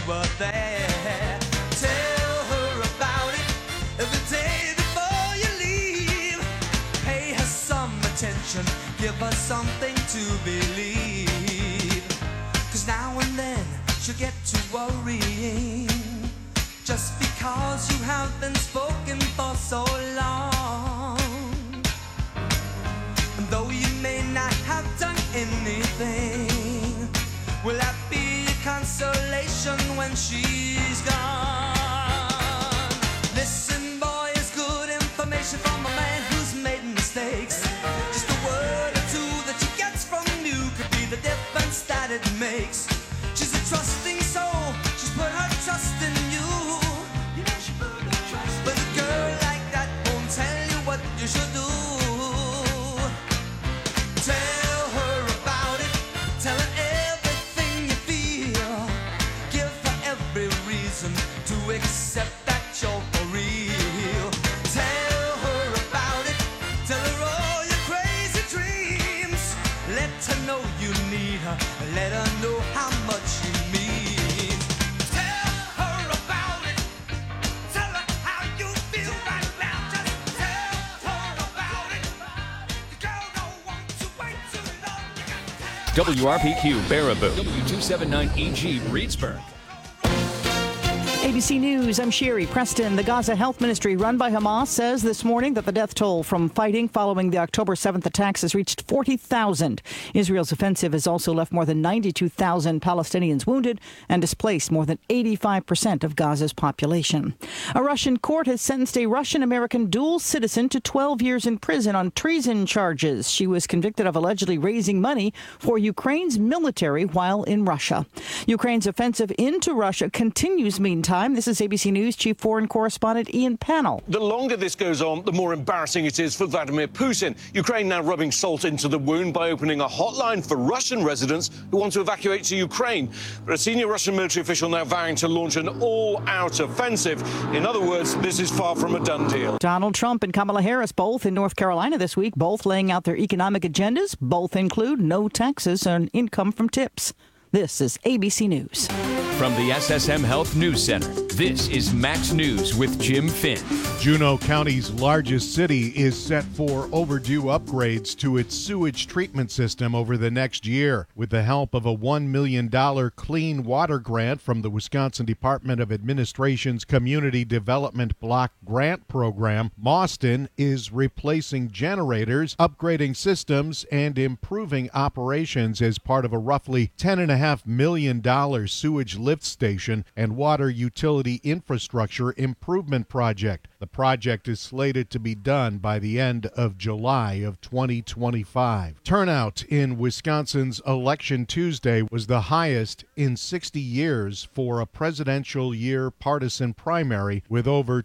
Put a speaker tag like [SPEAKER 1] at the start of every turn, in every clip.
[SPEAKER 1] were there. Tell her about it the day before you leave. Pay her some attention, give her something to believe. 'Cause now and then she'll get to worrying, just because you have been spoken for so long. And though you may not have done anything, will that be a consolation when she's gone? Listen, boy, it's good information from a man who's made mistakes. Just a word or two that she gets from you could be the difference that it makes. She's a trusting soul, she's put her trust in you. You know she put her trust in you. But a girl like that won't tell you what you should do. Tell her about it, tell her everything you feel. Give her every reason to accept that you're for real. Tell her about it, tell her all your crazy dreams. Let her know you need her, let her know how much you mean. Tell her about it, tell her how you feel right now. Just tell her about it. The girl don't want to wait too long. You got to tell
[SPEAKER 2] WRPQ Baraboo, W279EG Reedsburg.
[SPEAKER 3] ABC News, I'm Sherry Preston. The Gaza Health Ministry, run by Hamas, says this morning that the death toll from fighting following the October 7th attacks has reached 40,000. Israel's offensive has also left more than 92,000 Palestinians wounded and displaced more than 85% of Gaza's population. A Russian court has sentenced a Russian-American dual citizen to 12 years in prison on treason charges. She was convicted of allegedly raising money for Ukraine's military while in Russia. Ukraine's offensive into Russia continues meantime. This is ABC News Chief Foreign Correspondent Ian Pannell.
[SPEAKER 4] The longer this goes on, the more embarrassing it is for Vladimir Putin. Ukraine now rubbing salt into the wound by opening a hotline for Russian residents who want to evacuate to Ukraine. But a senior Russian military official now vowing to launch an all-out offensive. In other words, this is far from a done deal.
[SPEAKER 3] Donald Trump and Kamala Harris both in North Carolina this week, both laying out their economic agendas. Both include no taxes on income from tips. This is ABC News.
[SPEAKER 2] From the SSM Health News Center, this is Max News with Jim Finn.
[SPEAKER 5] Juneau County's largest city is set for overdue upgrades to its sewage treatment system over the next year. With the help of a $1 million clean water grant from the Wisconsin Department of Administration's Community Development Block Grant Program, Mauston is replacing generators, upgrading systems, and improving operations as part of a roughly $10.5 million sewage lift station and water utility infrastructure improvement project. The project is slated to be done by the end of July of 2025. Turnout in Wisconsin's Election Tuesday was the highest in 60 years for a presidential year partisan primary, with over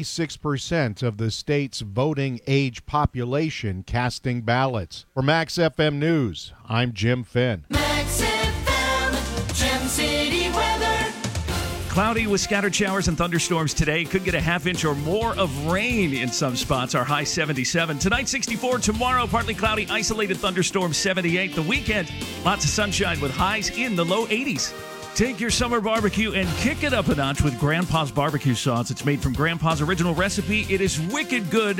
[SPEAKER 5] 26% of the state's voting age population casting ballots. For Max FM News, I'm Jim Finn.
[SPEAKER 6] Max FM, Gem City weather.
[SPEAKER 7] Cloudy with scattered showers and thunderstorms today. Could get a half inch or more of rain in some spots. Our high 77. Tonight 64. Tomorrow partly cloudy, isolated thunderstorms 78. The weekend lots of sunshine with highs in the low 80s. Take your summer barbecue and kick it up a notch with Grandpa's barbecue sauce. It's made from Grandpa's original recipe. It is wicked good.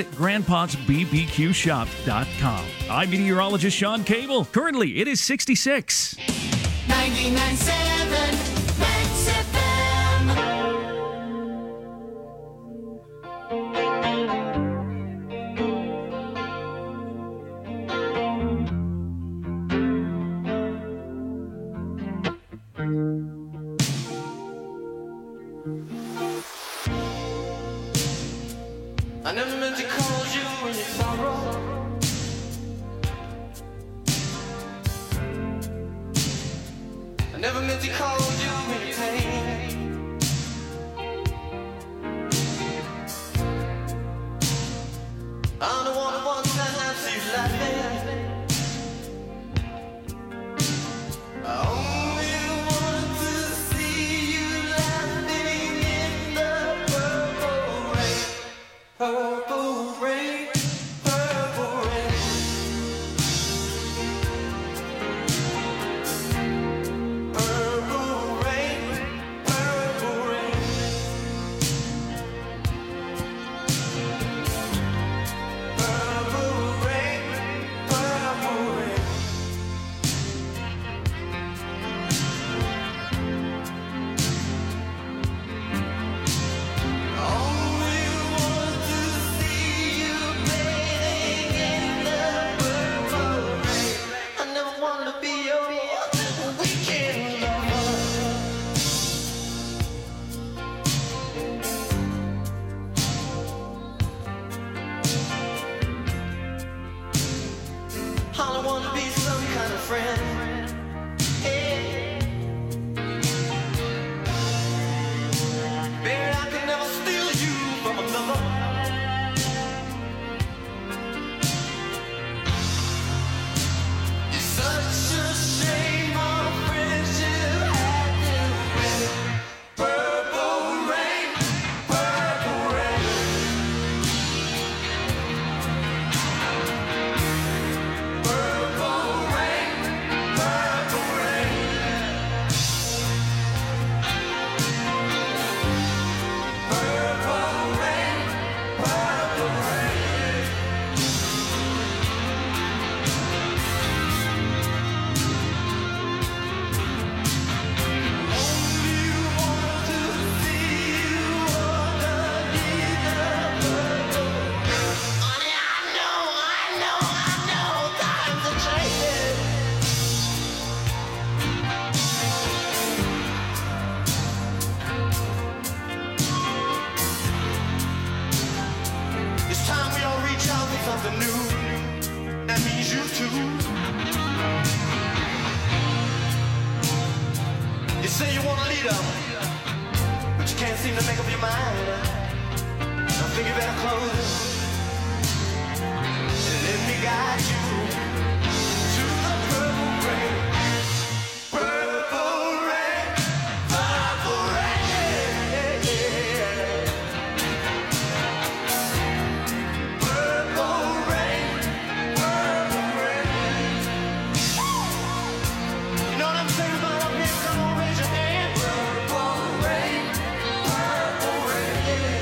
[SPEAKER 7] Grandpa'sBBQShop.com. I'm meteorologist Sean Cable. Currently it is 66.
[SPEAKER 6] 99.7 Max FM.
[SPEAKER 1] I never meant to call you in your sorrow. I never meant to call you in your pain. I'm the one who wants to have you laughing. I only want to see you laughing in the purple rain. Purple rain, purple rain. Purple seem to make up your mind. I think you better close and let me guide you to the purple rain. Purple rain, purple rain. Purple rain, purple rain. You know what I'm saying about up here? Come on, raise your hand. Purple rain, purple rain.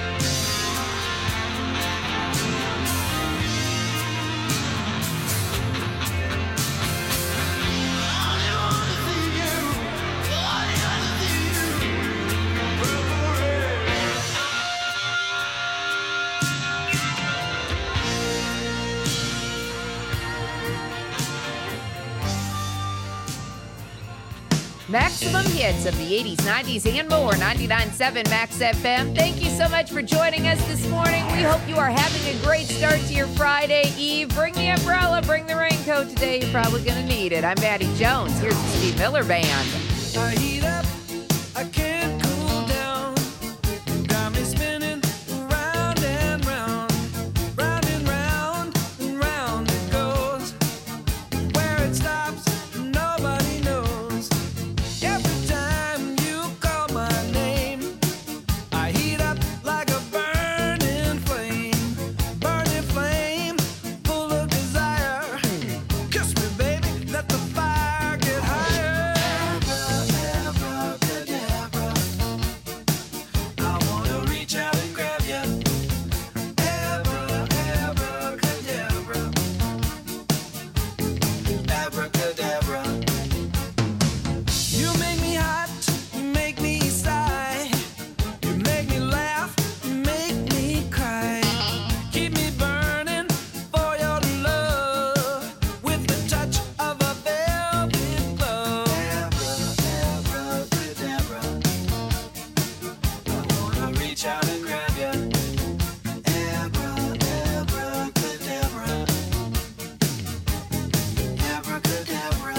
[SPEAKER 8] Maximum hits of the 80s, 90s, and more. 99.7 Max FM. Thank you so much for joining us this morning. We hope you are having a great start to your Friday Eve. Bring the umbrella, bring the raincoat today. You're probably going to need it. I'm Maddie Jones. Here's the Steve Miller Band.
[SPEAKER 1] I heat up, I can't cool down. Got me spinning round and round. Round and round and round it goes. Where it stops, nobody knows. Every time you call my name, I heat up like a burning flame, full of desire. Kiss me, baby, let the fire get higher. Abracadabra, I wanna reach out and grab ya. Abracadabra, abracadabra. You make me hot, you make me sigh. You make me laugh, you make me cry. Keep me burning for your love with the touch of a velvet glove. Abracadabra, I wanna reach out and grab ya. Abracadabra, abracadabra.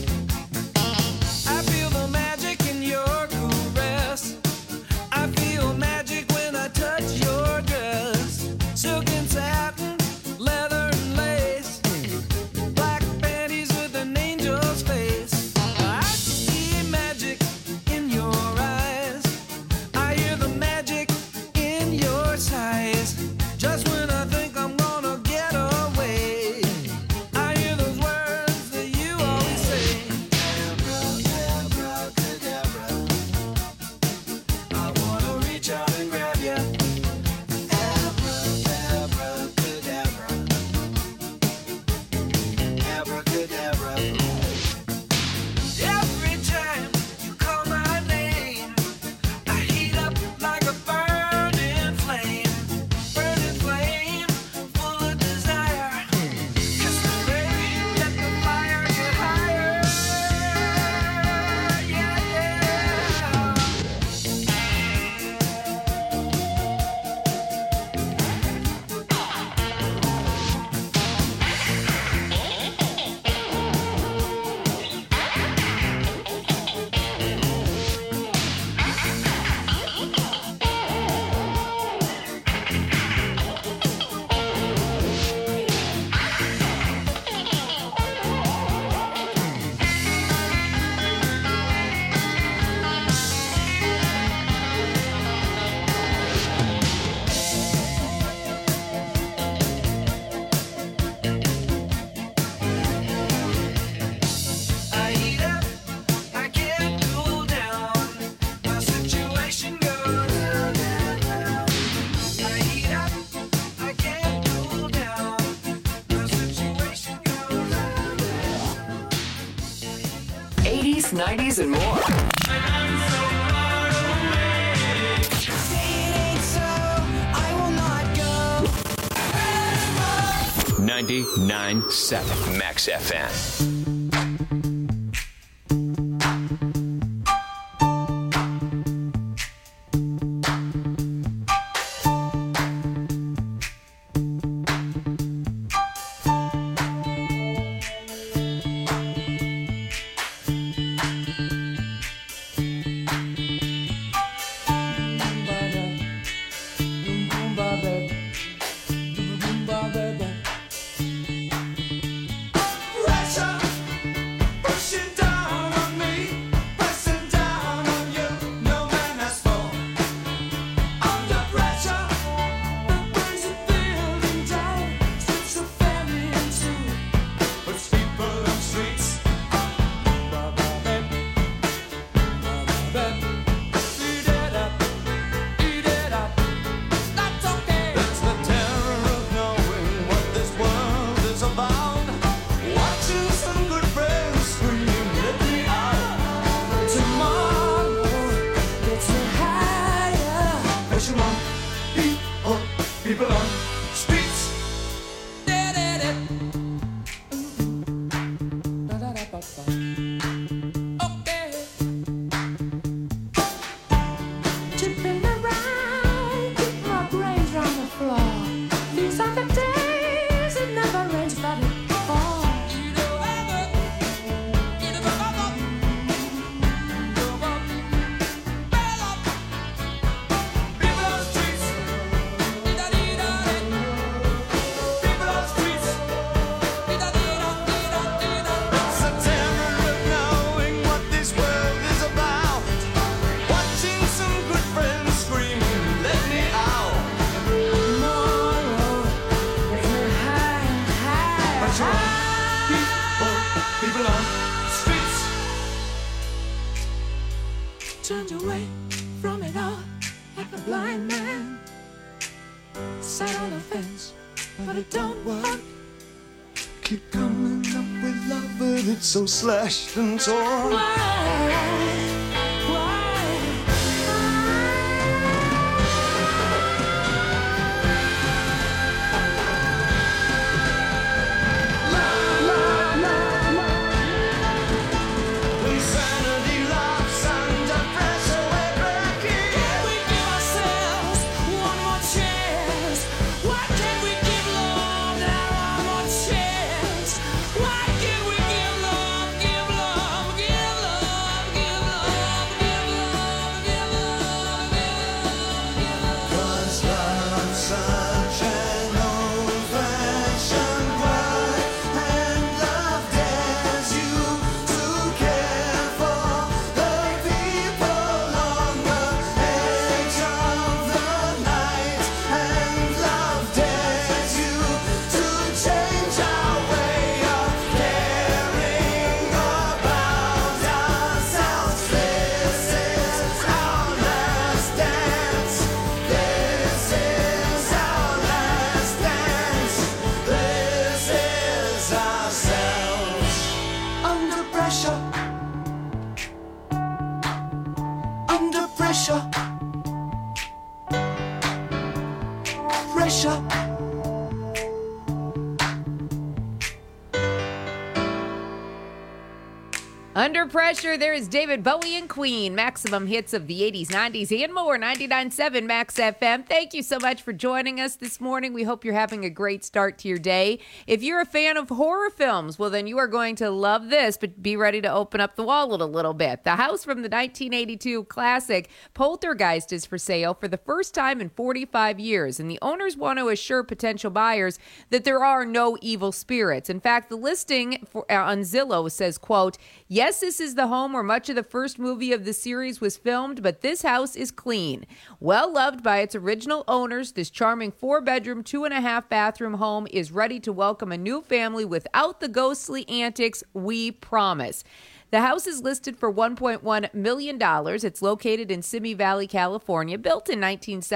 [SPEAKER 1] I feel the magic in your caress. I feel magic when I touch your dress. Silk and satin, leather and lace. Black panties with an angel's face. I see magic in your eyes. I hear the magic in your sighs. Just when I think I'm gonna get away, I hear those words that you always say. Abracadabra, I wanna reach out and grab ya. Abracadabra, abracadabra. Every time you call my name, I heat up like a burning flame, full of desire. Kiss me, baby, let the fire get higher. Yeah, yeah. I heat up, I can't cool down. My situation goes round and round. I heat up, I can't cool down. My situation goes round and round.
[SPEAKER 8] 80s, 90s, and more.
[SPEAKER 1] Say it ain't so, I will not go.
[SPEAKER 2] 99.7 Max FM.
[SPEAKER 6] from it all like a blind man. Sat on the fence, but it don't work.
[SPEAKER 1] Keep coming up with love, but it's so slashed and torn.
[SPEAKER 6] Why?
[SPEAKER 1] Insanity laughs under pressure, we're breaking.
[SPEAKER 6] Can we give ourselves one more chance? Why can't we give love that one more chance? Why can't we give love, give love, give love, give love, give love, give love, give love?
[SPEAKER 1] 'Cause love's such an old-fashioned word, and love dares you to care for the people on the edge of the night, and love dares you to change our way of caring about ourselves. This is our last dance. This is our last dance. This is ourselves. Under pressure. Under pressure. Pressure.
[SPEAKER 8] Under Pressure, there is David Bowie and Queen. Maximum hits of the 80s, 90s, and more. 99.7 Max FM. Thank you so much for joining us this morning. We hope you're having a great start to your day. If you're a fan of horror films, well, then you are going to love this, but be ready to open up the wallet a little bit. The house from the 1982 classic Poltergeist is for sale for the first time in 45 years, and the owners want to assure potential buyers that there are no evil spirits. In fact, the listing on Zillow says, quote, "Yes, this is the home where much of the first movie of the series was filmed, but this house is clean. Well loved by its original owners, this charming 4-bedroom, 2.5-bathroom home is ready to welcome a new family without the ghostly antics, we promise." The house is listed for $1.1 million. It's located in Simi Valley, California, built in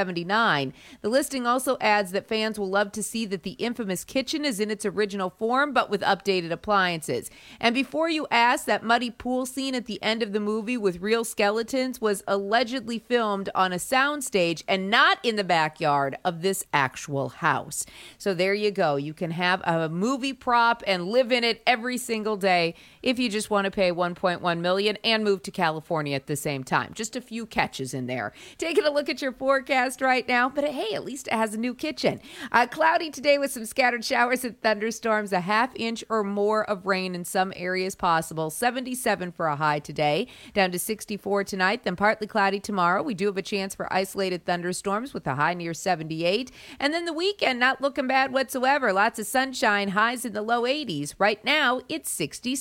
[SPEAKER 8] 1979. The listing also adds that fans will love to see that the infamous kitchen is in its original form, but with updated appliances. And before you ask, that muddy pool scene at the end of the movie with real skeletons was allegedly filmed on a soundstage and not in the backyard of this actual house. So there you go. You can have a movie prop and live in it every single day if you just want to pay $1.1 million and move to California at the same time. Just a few catches in there. Taking a look at your forecast right now, but hey, at least it has a new kitchen. Cloudy today with some scattered showers and thunderstorms, a half inch or more of rain in some areas possible. 77 for a high today, down to 64 tonight, then partly cloudy tomorrow. We do have a chance for isolated thunderstorms with a high near 78. And then the weekend, not looking bad whatsoever. Lots of sunshine, highs in the low 80s. Right now, it's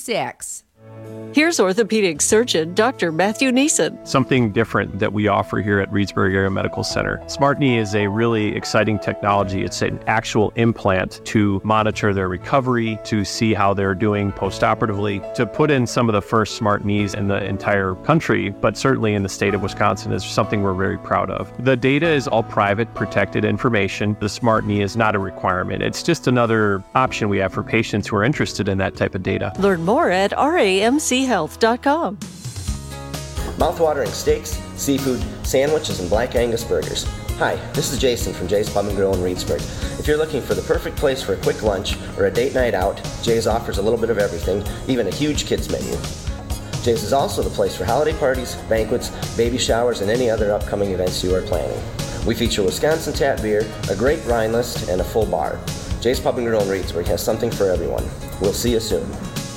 [SPEAKER 8] 66.
[SPEAKER 9] Here's orthopedic surgeon Dr. Matthew Neeson.
[SPEAKER 10] Something different that we offer here at Reedsburg Area Medical Center. SmartKnee is a really exciting technology. It's an actual implant to monitor their recovery, to see how they're doing postoperatively, to put in some of the first smart knees in the entire country, but certainly in the state of Wisconsin is something we're very proud of. The data is all private, protected information. The smart knee is not a requirement. It's just another option we have for patients who are interested in that type of data.
[SPEAKER 9] Learn more at ramchealth.com.
[SPEAKER 11] Mouth-watering steaks, seafood, sandwiches, and Black Angus burgers. Hi, this is Jason from Jay's Pub and Grill in Reedsburg. If you're looking for the perfect place for a quick lunch or a date night out, Jay's offers a little bit of everything, even a huge kids menu. Jay's is also the place for holiday parties, banquets, baby showers, and any other upcoming events you are planning. We feature Wisconsin tap beer, a great wine list, and a full bar. Jay's Pub and Grill in Reedsburg has something for everyone. We'll see you soon.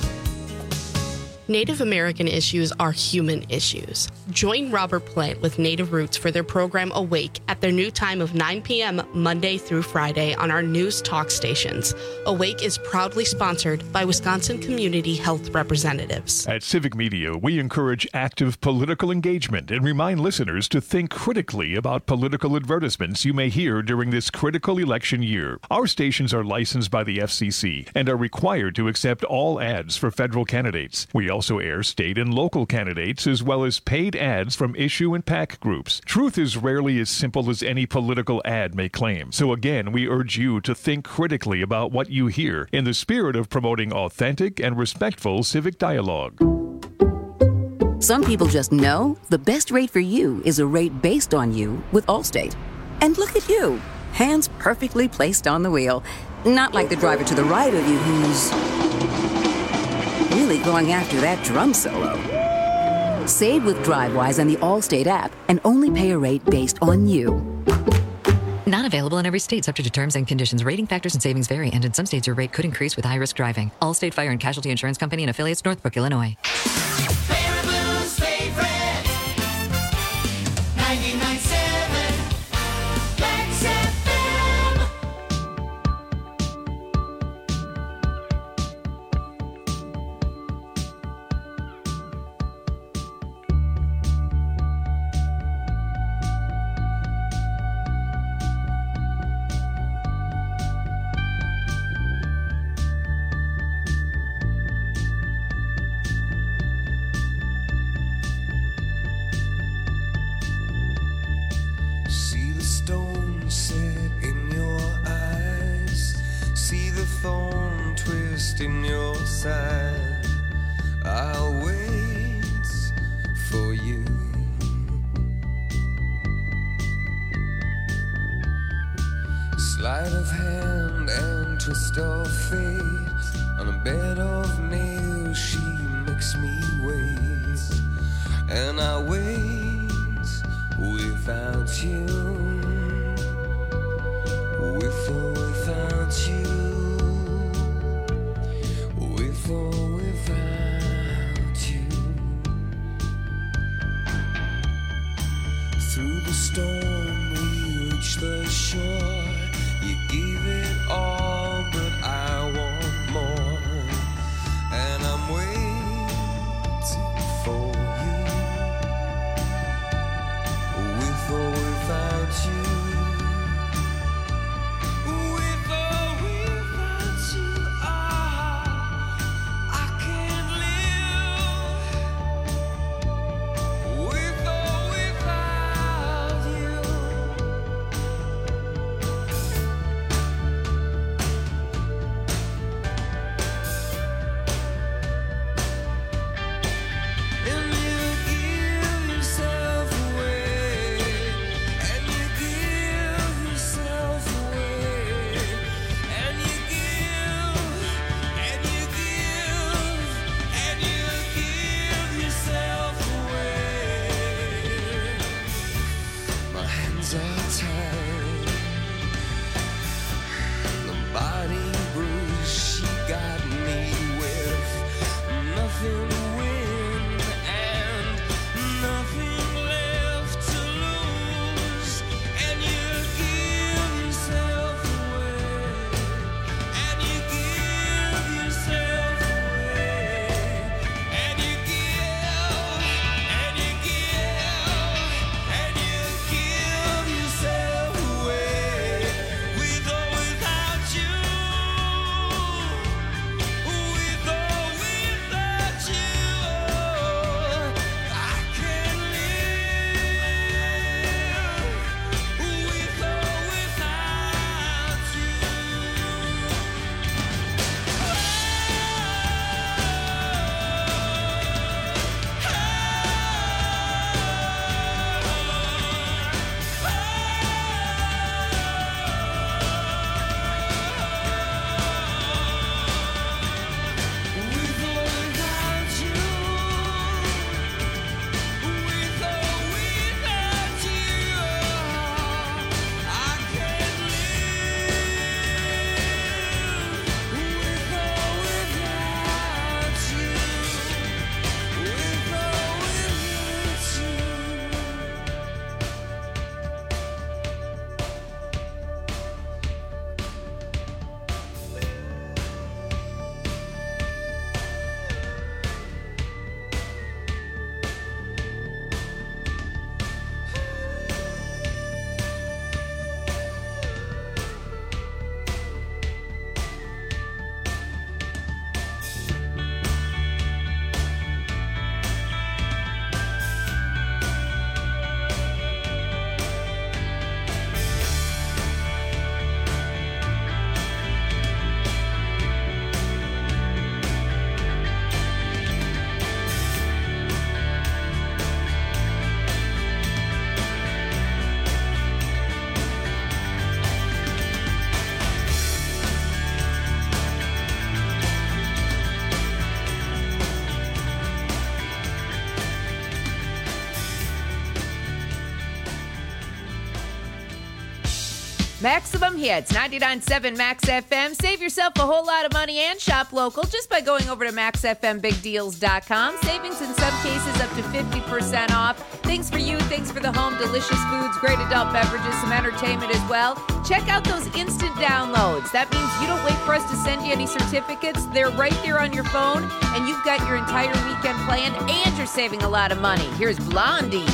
[SPEAKER 12] Native American issues are human issues. Join Robert Plant with Native Roots for their program Awake at their new time of 9 p.m. Monday through Friday on our news talk stations. Awake is proudly sponsored by Wisconsin Community Health Representatives.
[SPEAKER 13] At Civic Media, we encourage active political engagement and remind listeners to think critically about political advertisements you may hear during this critical election year. Our stations are licensed by the FCC and are required to accept all ads for federal candidates. We also also air state and local candidates as well as paid ads from issue and PAC groups. Truth is rarely as simple as any political ad may claim. So again, we urge you to think critically about what you hear in the spirit of promoting authentic and respectful civic dialogue.
[SPEAKER 14] Some people just know the best rate for you is a rate based on you with Allstate. And look at you, hands perfectly placed on the wheel. Not like the driver to the right of you who's really going after that drum solo. Save with DriveWise and the Allstate app and only pay a rate based on you.
[SPEAKER 15] Not available in every state, subject to terms and conditions. Rating factors and savings vary, and in some states your rate could increase with high-risk driving. Allstate Fire and Casualty Insurance Company and affiliates, Northbrook, Illinois.
[SPEAKER 6] Marabou's favorite 99.7 Max FM.
[SPEAKER 1] See the stone set in your eyes. See the thorn twist in your side. I'll wait for you. Sleight of hand and twist of fate. On a bed of nails she makes me wait. And I wait without you, with or without you, with or without you. Through the storm we reach the shore. You gave it all, but I want more. And I'm waiting for you. With or without you, with or without you, I can't live. With or without you. And you give yourself away. And you give yourself away. And you give, and you give, and you give yourself away. My hands are tied. The body bruised, she got me with nothing to win and nothing left to lose. And you give yourself away. And you give yourself away. And you give, and you give, and you give yourself away.
[SPEAKER 8] Maximum Hits, 99.7 Max FM. Save yourself a whole lot of money and shop local just by going over to maxfmbigdeals.com. Savings in some cases up to 50% off. Things for you, things for the home, delicious foods, great adult beverages, some entertainment as well. Check out those instant downloads. That means you don't wait for us to send you any certificates. They're right there on your phone, and you've got your entire weekend planned, and you're saving a lot of money. Here's Blondie.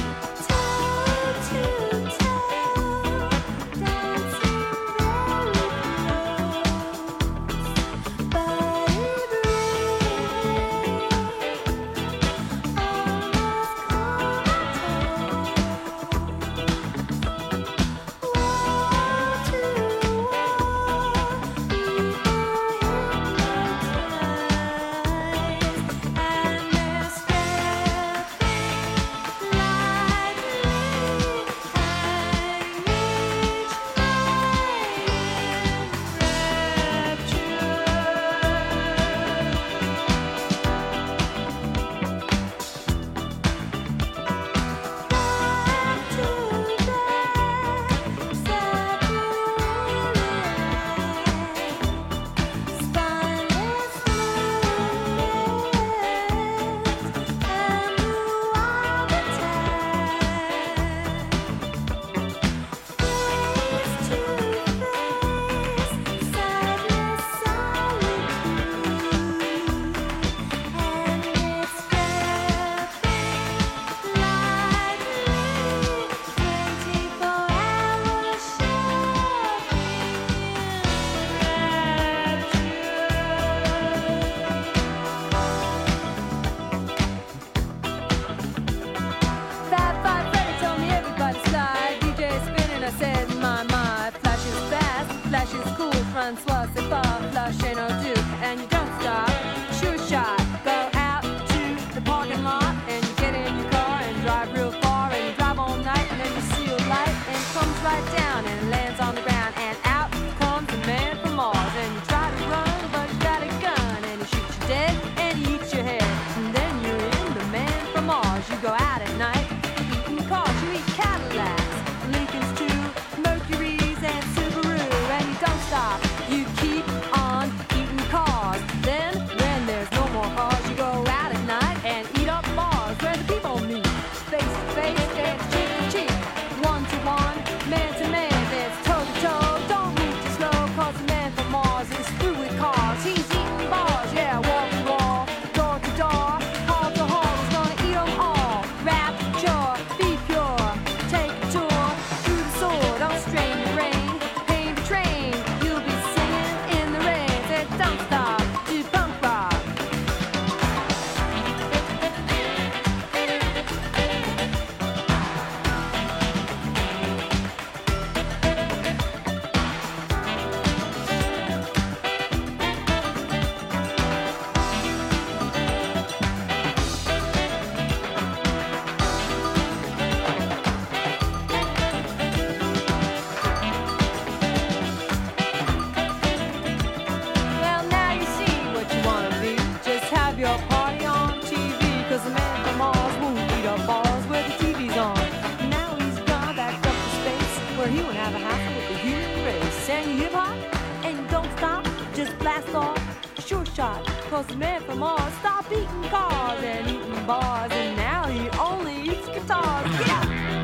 [SPEAKER 6] Cause the man from Mars stopped eating cars and eating bars, and now he only eats guitars. Yeah!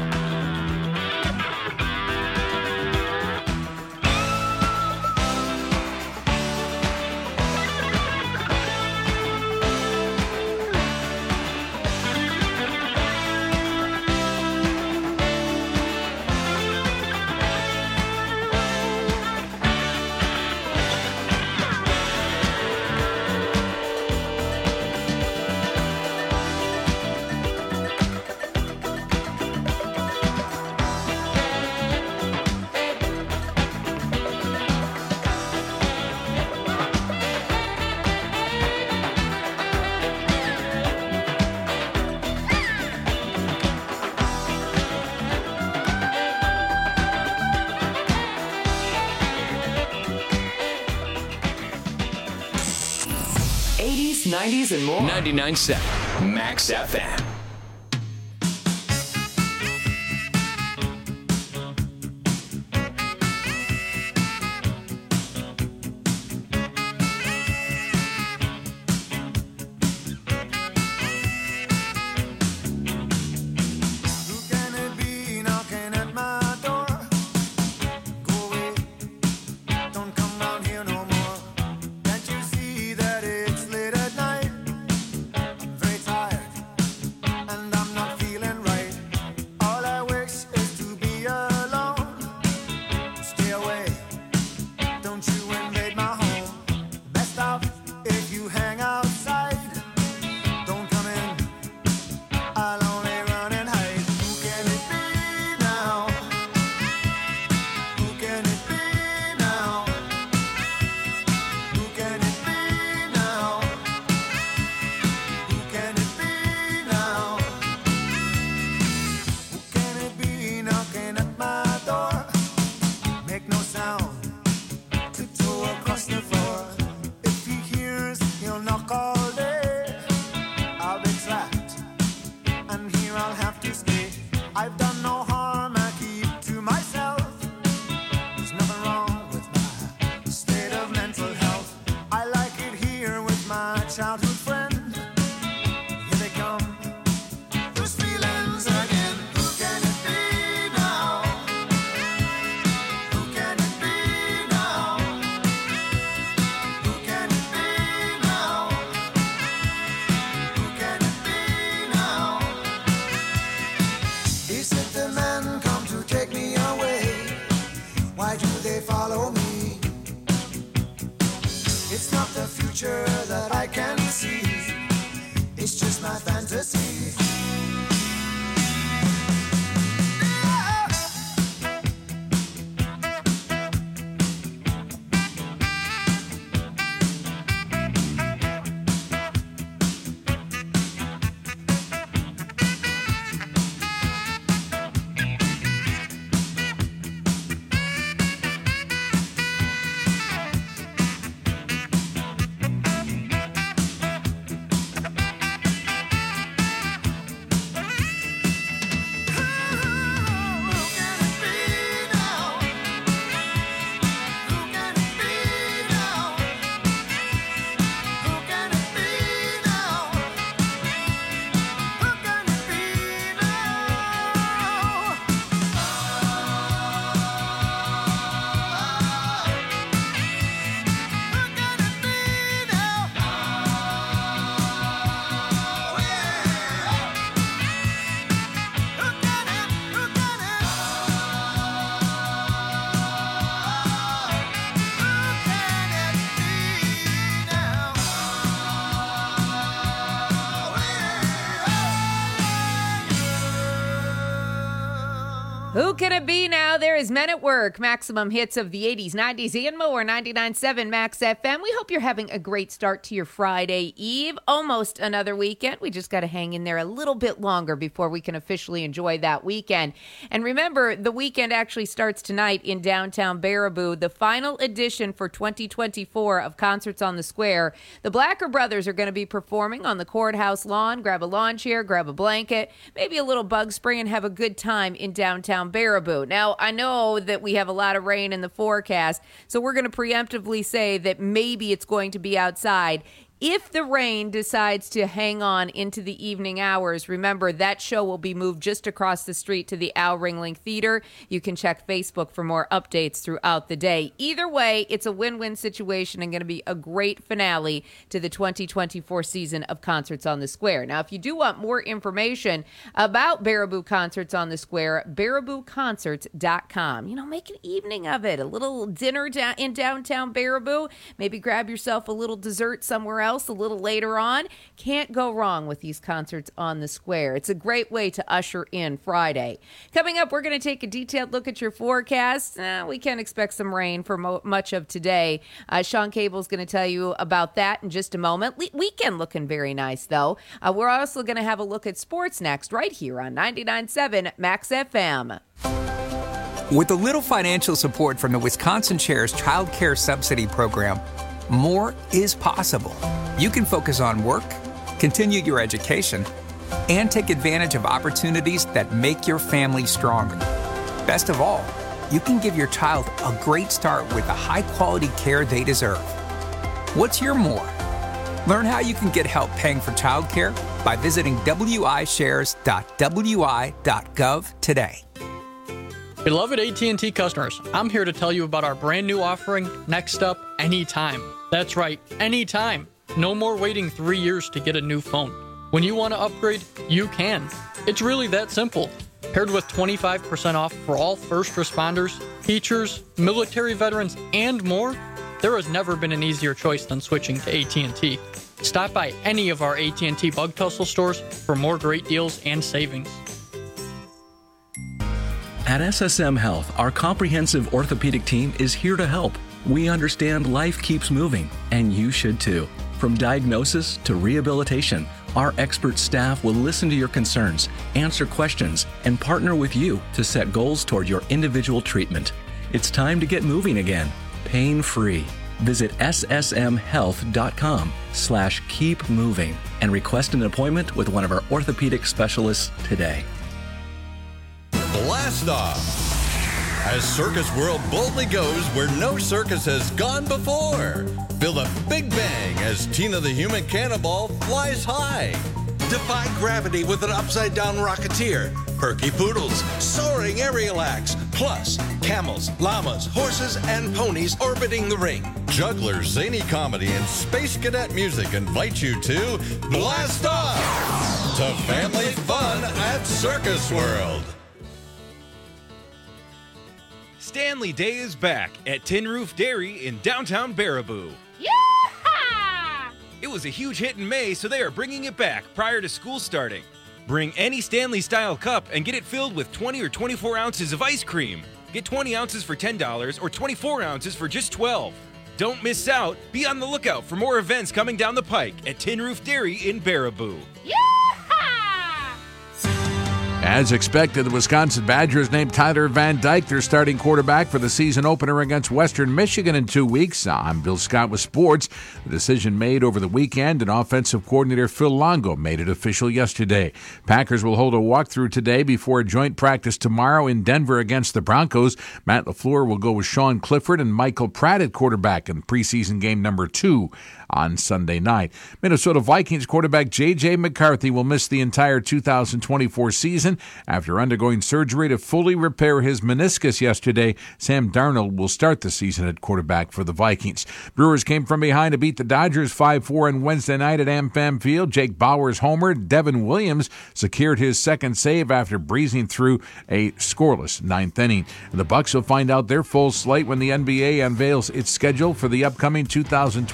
[SPEAKER 2] '80s, '90s, and more. 99.7 Max FM.
[SPEAKER 8] Who can it be now? There is Men at Work, maximum hits of the 80s, 90s, and more. 99.7 Max FM. We hope you're having a great start to your Friday Eve. Almost another weekend. We just got to hang in there a little bit longer before we can officially enjoy that weekend. And remember, the weekend actually starts tonight in downtown Baraboo. The final edition for 2024 of Concerts on the Square. The Blacker Brothers are going to be performing on the courthouse lawn. Grab a lawn chair, grab a blanket, maybe a little bug spray, and have a good time in downtown Baraboo. Now, I know that we have a lot of rain in the forecast, so we're going to preemptively say that maybe it's going to be outside. If the rain decides to hang on into the evening hours, remember that show will be moved just across the street to the Al Ringling Theater. You can check Facebook for more updates throughout the day. Either way, it's a win-win situation and going to be a great finale to the 2024 season of Concerts on the Square. Now, if you do want more information about Baraboo Concerts on the Square, barabooconcerts.com. You know, make an evening of it. A little dinner in downtown Baraboo. Maybe grab yourself a little dessert somewhere else a little later on. Can't go wrong with these Concerts on the Square. It's a great way to usher in Friday. Coming up, we're going to take a detailed look at your forecast. We can expect some rain for much of today. Sean Cable's going to tell you about that in just a moment. Weekend looking very nice, though. We're also going to have a look at sports next, right here on 99.7 Max FM.
[SPEAKER 16] With a little financial support from the Wisconsin Shares Child Care Subsidy Program, more is possible. You can focus on work, continue your education, and take advantage of opportunities that make your family stronger. Best of all, you can give your child a great start with the high-quality care they deserve. What's your more? Learn how you can get help paying for childcare by visiting wishares.wi.gov today.
[SPEAKER 17] Beloved AT&T customers, I'm here to tell you about our brand new offering, Next Up Anytime. That's right, anytime. No more waiting 3 years to get a new phone. When you want to upgrade, you can. It's really that simple. Paired with 25% off for all first responders, teachers, military veterans, and more, there has never been an easier choice than switching to AT&T. Stop by any of our AT&T Bug Tussle stores for more great deals and savings.
[SPEAKER 18] At SSM Health, our comprehensive orthopedic team is here to help. We understand life keeps moving, and you should too. From diagnosis to rehabilitation, our expert staff will listen to your concerns, answer questions, and partner with you to set goals toward your individual treatment. It's time to get moving again, pain-free. Visit ssmhealth.com/keepmoving and request an appointment with one of our orthopedic specialists today.
[SPEAKER 19] Blast Off! As Circus World boldly goes where no circus has gone before. Feel the big bang as Tina the Human Cannonball flies high.
[SPEAKER 20] Defy gravity with an upside-down rocketeer. Perky poodles, soaring aerial acts. Plus, camels, llamas, horses, and ponies orbiting the ring.
[SPEAKER 19] Jugglers, zany comedy, and space cadet music invite you to Blast Off! To family fun at Circus World.
[SPEAKER 21] Stanley Day is back at Tin Roof Dairy in downtown Baraboo.
[SPEAKER 6] Yeehaw!
[SPEAKER 21] It was a huge hit in May, so they are bringing it back prior to school starting. Bring any Stanley-style cup and get it filled with 20 or 24 ounces of ice cream. Get 20 ounces for $10 or 24 ounces for just $12. Don't miss out. Be on the lookout for more events coming down the pike at Tin Roof Dairy in Baraboo.
[SPEAKER 22] As expected, the Wisconsin Badgers named Tyler Van Dyke their starting quarterback for the season opener against Western Michigan in 2 weeks. I'm Bill Scott with sports. The decision made over the weekend, and offensive coordinator Phil Longo made it official yesterday. Packers will hold a walkthrough today before a joint practice tomorrow in Denver against the Broncos. Matt LaFleur will go with Sean Clifford and Michael Pratt at quarterback in preseason game number 2 on Sunday night. Minnesota Vikings quarterback J.J. McCarthy will miss the entire 2024 season after undergoing surgery to fully repair his meniscus yesterday. Sam Darnold will start the season at quarterback for the Vikings. Brewers came from behind to beat the Dodgers 5-4 on Wednesday night at AmFam Field. Jake Bauers homered. Devin Williams secured his second save after breezing through a scoreless ninth inning. And the Bucks will find out their full slate when the NBA unveils its schedule for the upcoming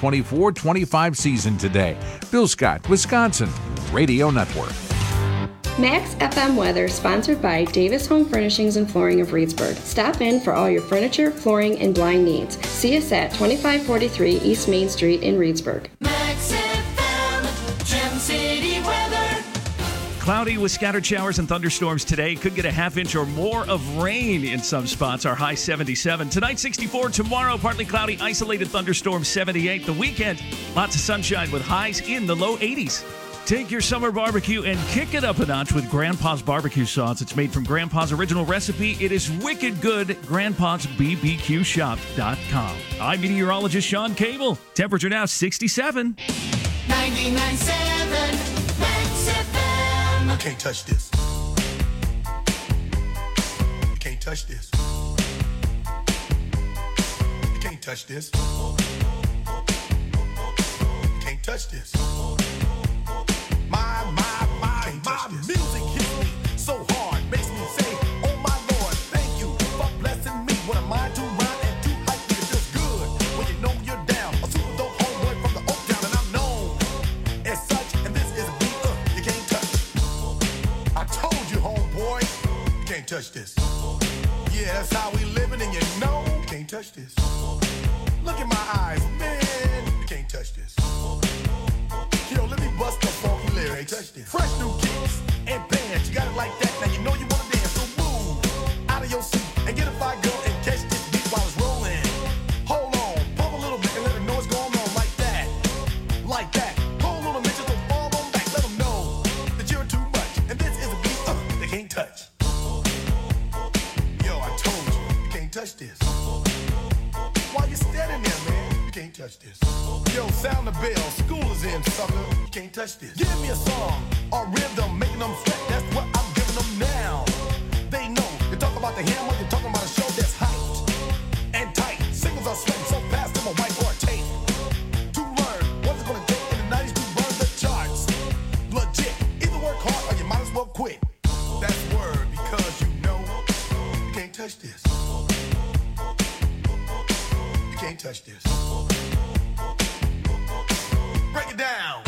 [SPEAKER 22] 2024-25 season today. Bill Scott, Wisconsin Radio Network.
[SPEAKER 3] Max FM weather sponsored by Davis Home Furnishings and Flooring of Reedsburg. Stop in for all your furniture, flooring, and blind needs. See us at 2543 East Main Street in Reedsburg.
[SPEAKER 6] Max FM, Gem City weather.
[SPEAKER 7] Cloudy with scattered showers and thunderstorms today. Could get a half inch or more of rain in some spots. Our high 77. Tonight 64. Tomorrow partly cloudy, isolated thunderstorms 78. The weekend, lots of sunshine with highs in the low 80s. Take your summer barbecue and kick it up a notch with Grandpa's barbecue sauce. It's made from Grandpa's original recipe. It is wicked good. Grandpa'sBBQShop.com. I'm meteorologist Sean Cable. Temperature now 67.
[SPEAKER 6] 99.7 Max FM.
[SPEAKER 4] You can't touch this. You can't touch this. You can't touch this. You can't touch this. My music hits me so hard, makes me say, oh my Lord, thank you for blessing me. What a mind to rhyme and too hype, it feels good when you know you're down. A super dope homeboy from the Oak Town, and I'm known as such, and this is a beat you can't touch. I told you, homeboy, you can't touch this. Yeah, that's how we living, and you know you can't touch this. Look in my eyes, man, you can't touch this. Yo, let me bust the funky lyrics. Fresh new kicks and bands. You got it like that. Now you know you wanna dance. So move out of your seat and get a fire girl and catch this beat while it's rolling. Hold on, pump a little bit and let them know what's going on like that. Like that. Hold on a minute, don't fall on back. Let them know that you're too much. And this is a beat they can't touch. Yo, I told you, you can't touch this. Why you standing there, man? You can't touch this. Yo, sound the bell. School is in, sucker. You can't touch this. Give me a song or rhythm, making them sweat. That's what I'm giving them now. They know. You talk about the hammer, you're talking about a show that's hyped and tight. Singles are sweating so fast, them a whiteboard tape. To learn what it's gonna take in the 90s to burn the charts. Legit. Either work hard or you might as well quit. That's word because you know you can't touch this. You can't touch this. Break it down.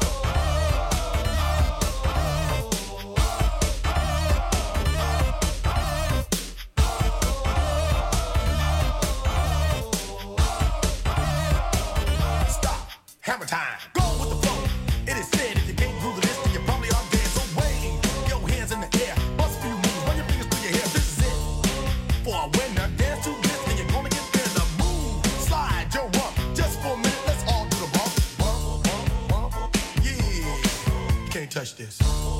[SPEAKER 4] Stop. Hammer time. Go with the flow. It is said if you can't groove this, then you probably are dead. So wave your hands in the air. Bust a few moves. Run your fingers through your hair. This is it. For a winner, dance to this, and you're gonna get there. The move. Slide your rump. Just for a minute. Let's all do the bump. Can't touch this.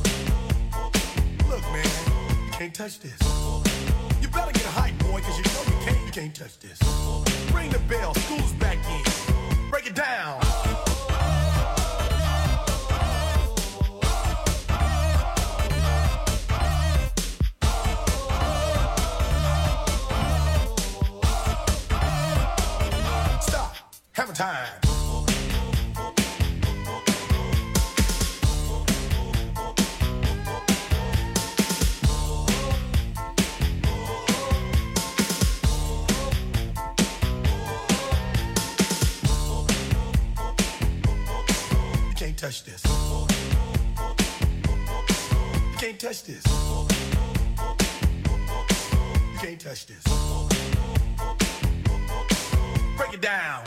[SPEAKER 4] Look, man, you can't touch this. You better get hype, boy, because you know you can't touch this. Ring the bell, school's back in. Break it down. Stop. Hammer time. Touch this. You can't touch this. You can't touch this. Break it down.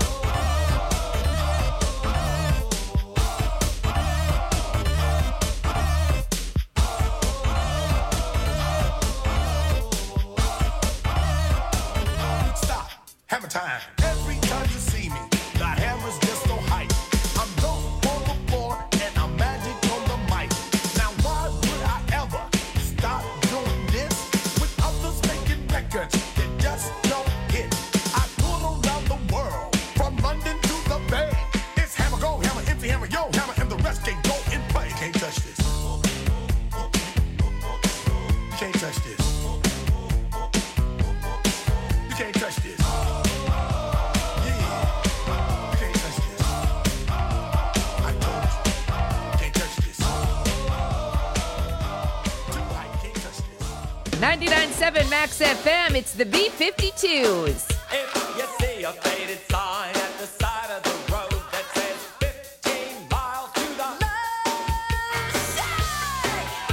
[SPEAKER 4] Stop. Hammer time. Every time you see me, the hammer's just so hype. I'm dope on the floor and I'm magic on the mic. Now why would I ever stop doing this with others making records that just don't hit? I tour around the world from London to the Bay. It's hammer go, hammer empty, hammer yo, hammer and the rest can go and play. You can't touch this. You can't touch this. You can't touch this. Yeah. You can't touch this.
[SPEAKER 8] 99.7 Max FM, it's the B-52s.
[SPEAKER 6] If you see a faded sign at the side of the road that says 15 miles to the left side,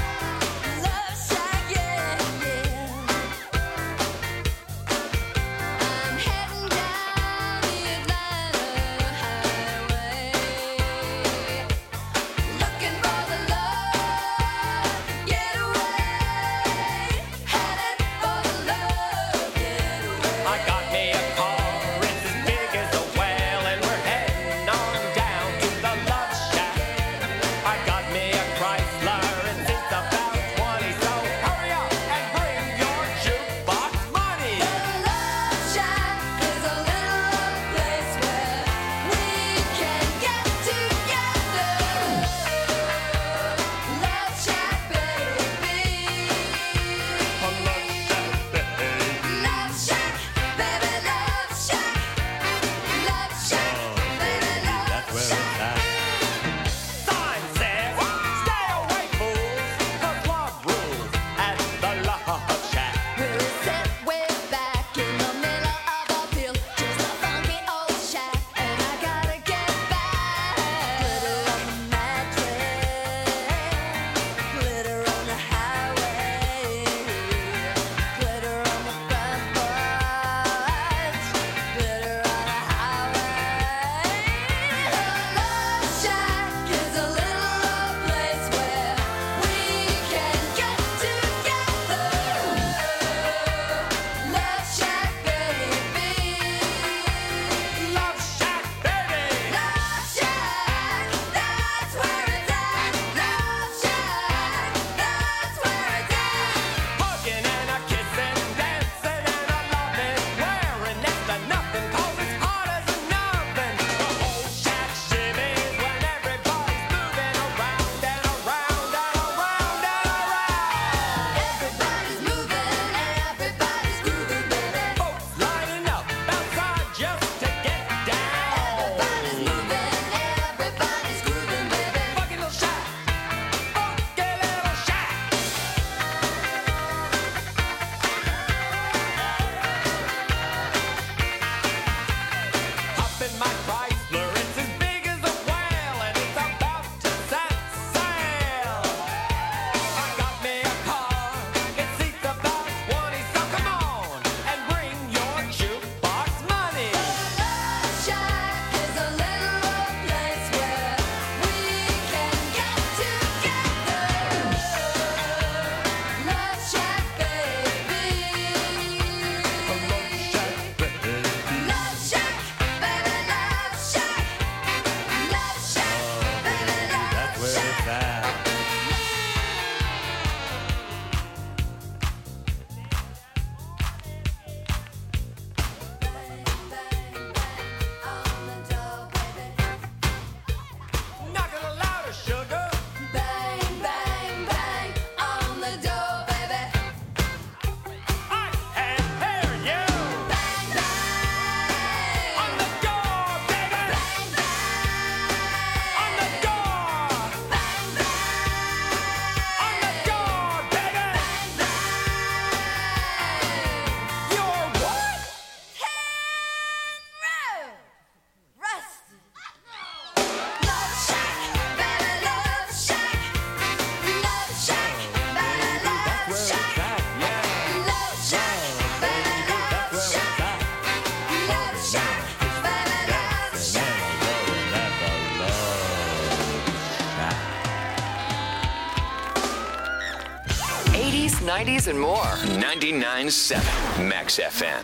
[SPEAKER 5] '80s, '90s, and more.
[SPEAKER 2] 99.7 Max FM.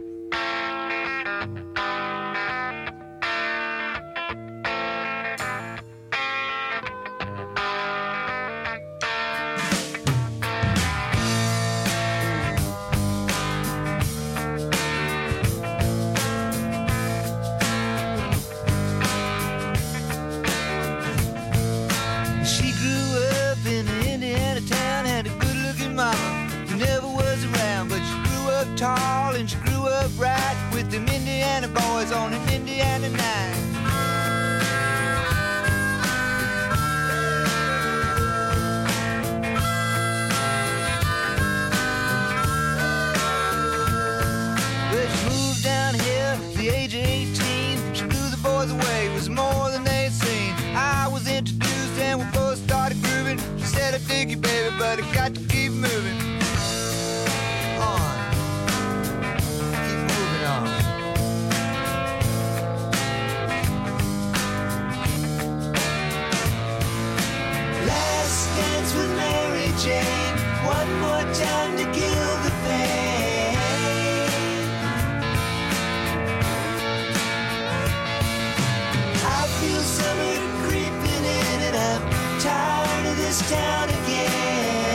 [SPEAKER 1] She grew up in an Indiana town, had a good-looking mama who never was around, but she grew up tall and she grew up right with them Indiana boys on an Indiana night. Well, she moved down here at the age of 18. She blew the boys away, it was more than they'd seen. I was introduced and we both started grooving. She said, I dig you, baby, but I got to keep moving on. Keep moving on. Last dance with Mary Jane. One more time to kill the pain. I feel summer creeping in and I'm tired of this town again.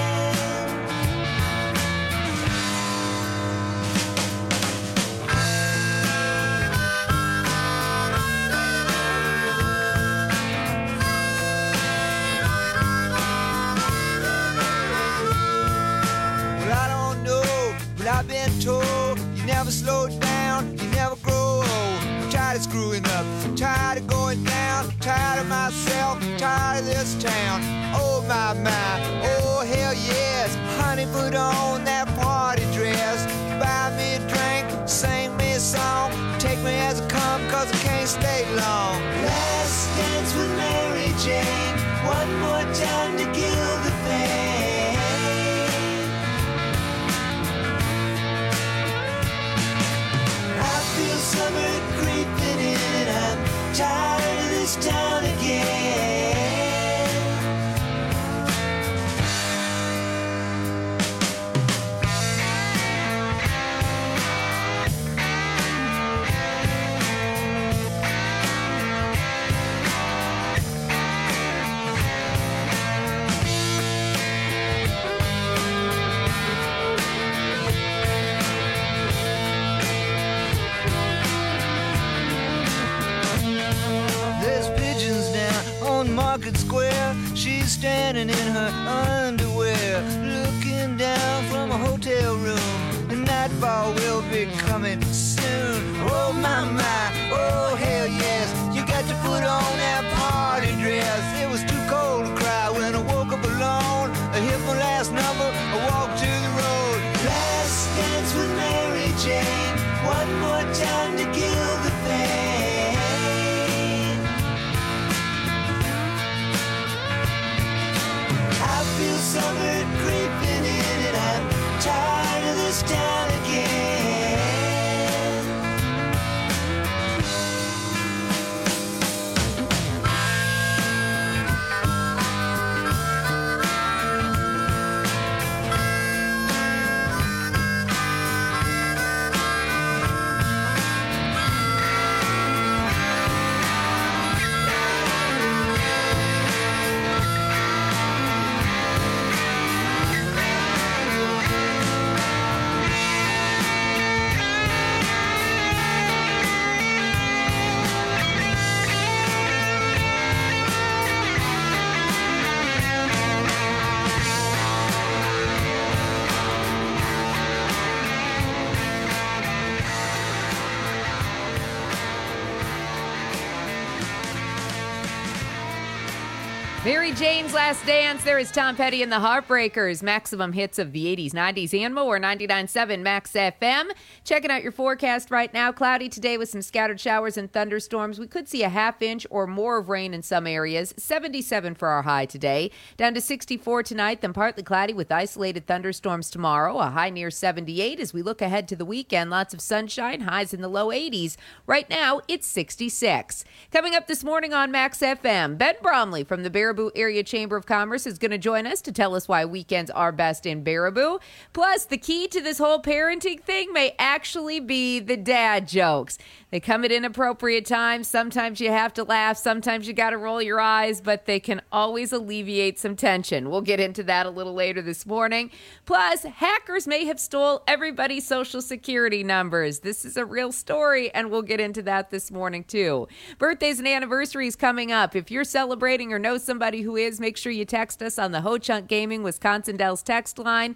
[SPEAKER 1] Well, I don't know, but I've been told you never slow down, you never grow old. I'm tired of screwing up, I'm tired of going down, I'm tired of myself, I'm tired of this town. Oh my, oh hell yes. Honey, put on that party dress. Buy me a drink, sing me a song. Take me as I come, cause I can't stay long. Last dance with Mary Jane. One more time to kill the pain. I feel summer creeping in and I'm tired of this town again. There's pigeons down on Market Square. She's standing in her underwear, looking down from a hotel room. The nightfall will be coming soon. Oh my, oh hell yes. You got to put on that party dress. It was too cold to cry when I woke up alone. I hit my last number, I walked to the road. Last dance with Mary Jane. One more time to kill the pain. I feel summer creeping in and I'm tired of this town again.
[SPEAKER 8] Mary Jane's Last Dance. There is Tom Petty and the Heartbreakers. Maximum hits of the 80s, 90s, and more. 99.7 Max FM. Checking out your forecast right now. Cloudy today with some scattered showers and thunderstorms. We could see a half inch or more of rain in some areas. 77 for our high today. Down to 64 tonight, then partly cloudy with isolated thunderstorms tomorrow. A high near 78 as we look ahead to the weekend. Lots of sunshine, highs in the low 80s. Right now, it's 66. Coming up this morning on Max FM, Ben Bromley from the Baraboo Area Chamber of Commerce is going to join us to tell us why weekends are best in Baraboo. Plus, the key to this whole parenting thing may actually be the dad jokes. They come at inappropriate times. Sometimes you have to laugh. Sometimes you got to roll your eyes, but they can always alleviate some tension. We'll get into that a little later this morning. Plus, hackers may have stole everybody's social security numbers. This is a real story, and we'll get into that this morning, too. Birthdays and anniversaries coming up. If you're celebrating or know somebody who is, make sure you text us on the Ho-Chunk Gaming Wisconsin Dells text line,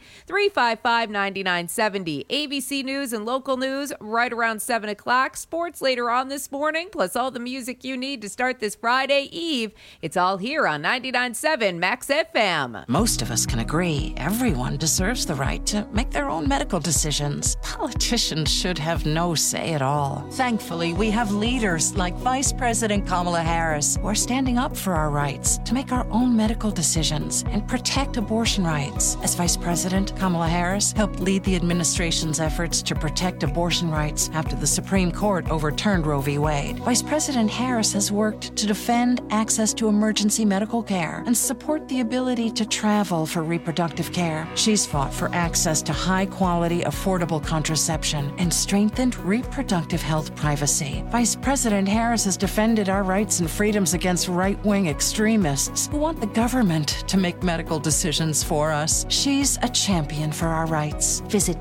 [SPEAKER 8] 355-9970. ABC News and local news right around 7 o'clock. Sports later on this morning, plus all the music you need to start this Friday Eve. It's all here on 99.7 Max FM.
[SPEAKER 5] Most of us can agree everyone deserves the right to make their own medical decisions. Politicians should have no say at all. Thankfully, we have leaders like Vice President Kamala Harris who are standing up for our rights to make our own medical decisions and protect abortion rights. As Vice President, Kamala Harris helped lead the administration's efforts to protect abortion rights after the Supreme Court overturned Roe v. Wade. Vice President Harris has worked to defend access to emergency medical care and support the ability to travel for reproductive care. She's fought for access to high-quality, affordable contraception and strengthened reproductive health privacy. Vice President Harris has defended our rights and freedoms against right-wing extremists who want the government to make medical decisions for us. She's a champion for our rights.
[SPEAKER 10] Visit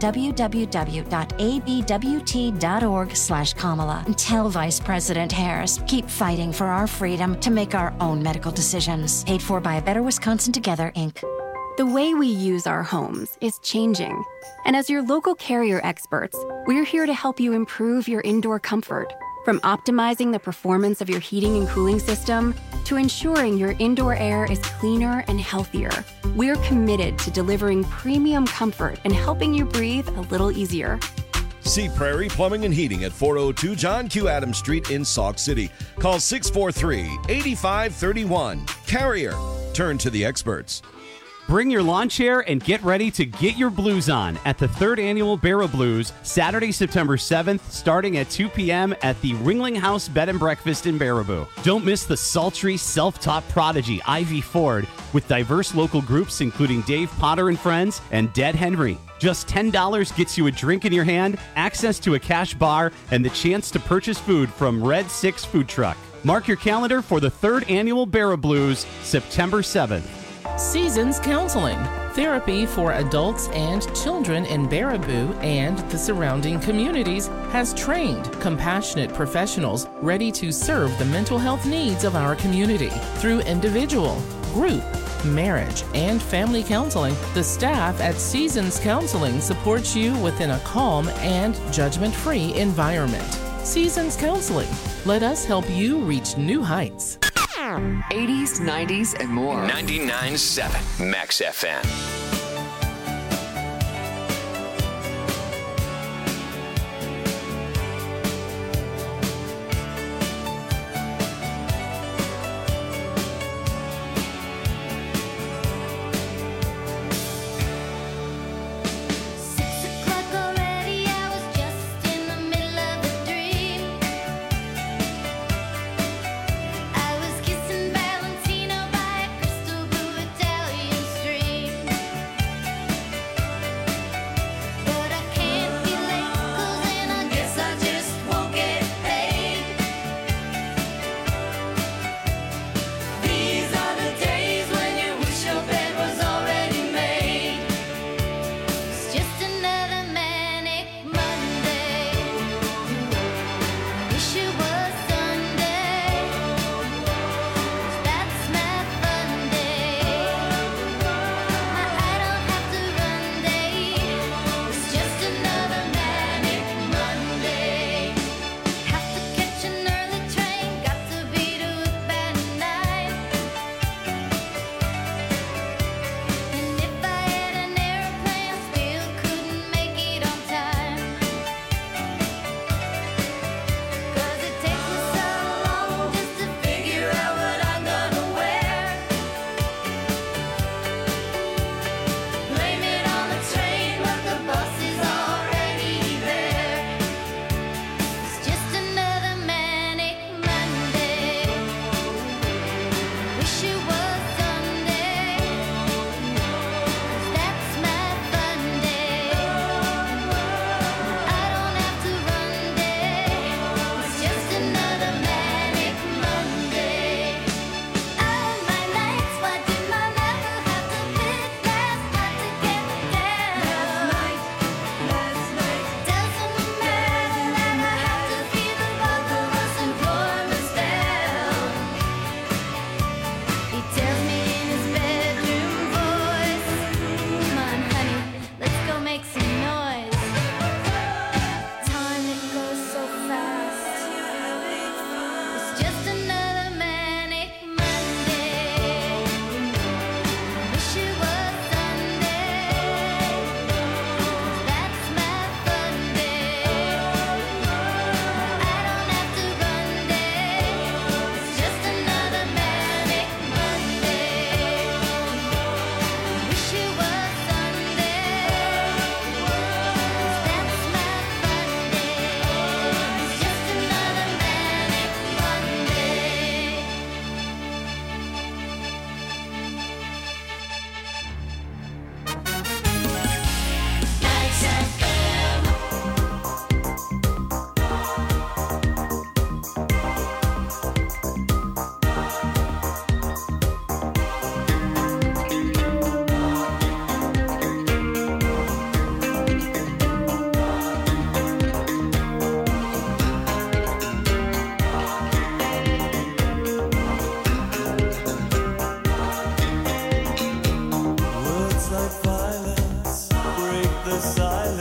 [SPEAKER 10] www.abwt.org/Kamala and tell Vice President Harris, keep fighting for our freedom to make our own medical decisions. Paid for by A Better Wisconsin Together, Inc.
[SPEAKER 23] The way we use our homes is changing. And as your local Carrier experts, we're here to help you improve your indoor comfort. From optimizing the performance of your heating and cooling system to ensuring your indoor air is cleaner and healthier, we're committed to delivering premium comfort and helping you breathe a little easier.
[SPEAKER 24] See Prairie Plumbing and Heating at 402 John Q. Adams Street in Sauk City. Call 643-8531. Carrier. Turn to the experts.
[SPEAKER 25] Bring your lawn chair and get ready to get your blues on at the 3rd Annual Barrow Blues, Saturday, September 7th, starting at 2 p.m. at the Ringling House Bed and Breakfast in Baraboo. Don't miss the sultry, self-taught prodigy, Ivy Ford, with diverse local groups including Dave Potter and Friends and Dead Henry. Just $10 gets you a drink in your hand, access to a cash bar, and the chance to purchase food from Red 6 Food Truck. Mark your calendar for the 3rd Annual Barrow Blues, September 7th.
[SPEAKER 26] Seasons Counseling, therapy for adults and children in Baraboo and the surrounding communities, has trained, compassionate professionals ready to serve the mental health needs of our community. Through individual, group, marriage, and family counseling, the staff at Seasons Counseling supports you within a calm and judgment-free environment. Seasons Counseling. Let us help you reach new heights.
[SPEAKER 2] 80s, 90s, and more. 99.7 Max FM.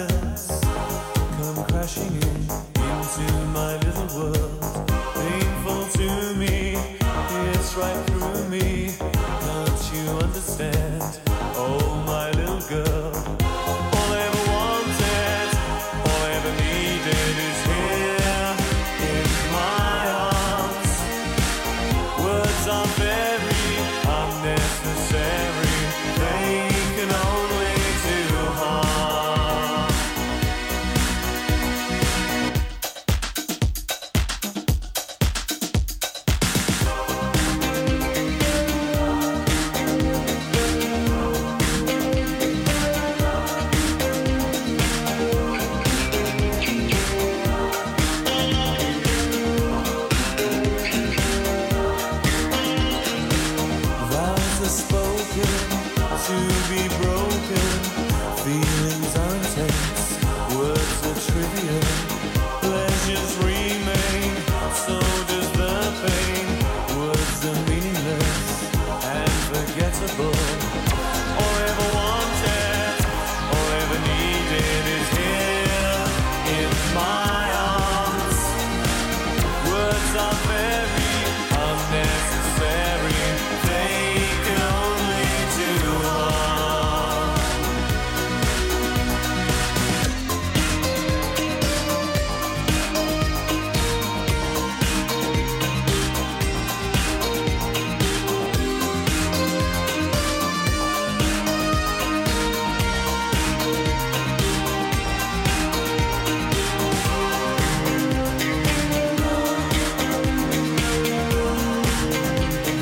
[SPEAKER 6] sadness come crashing into my little world. Painful to me, it's right through me. Can't you understand?